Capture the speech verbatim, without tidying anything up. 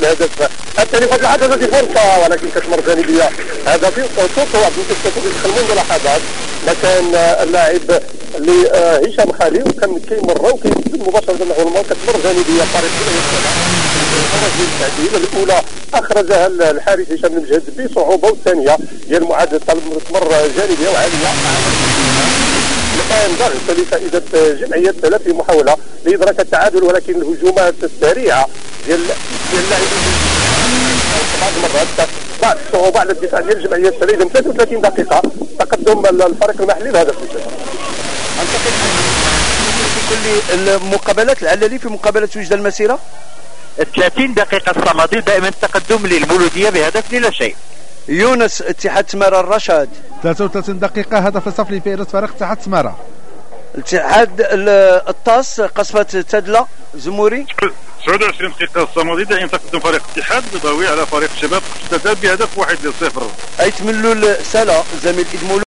الهدف الثاني في الحدث هذه فرصه ولكن كتمر جانبيه هدفي صوت وعبد الفتاح يدخل منذ لحظات مكان اللاعب اللي هشام خالي وكان كيمر وكيسدد مباشره نحو المرمى كتمر جانبيه طريق التعديل الاولى اخرجها الحارس هشام المجهد بصعوبه والثانيه هي المعادله تمر جانبيه وعاليه. الان ضغط لفائده جمعيه ثلاث في محاوله لادراك التعادل ولكن الهجومات السريعه ديال ديال اللاعبين بعض المرات بعض الصعوبه على الدفاع ديال الجمعيه الثلاث ثلاث وثلاثين دقيقه تقدم الفريق المحلي لهدف. في كل المقابلات العلالي في مقابله وجده المسيره ثلاثين دقيقه الصمدي دائما تقدم للمولوديه بهدف لا شيء. يونس اتحاد سمارة الرشاد ثلاثة وثلاثين دقيقة هدف صفر لفائدة فريق اتحاد سمارة. الاتحاد الطاس قصبة تدلة زموري سبعة وعشرين دقيقة الصمدي دائما تقدم فريق الاتحاد بضوي على فريق الشباب استداد بهدف واحد لصفر. ايتملول سلا زميل ادمولو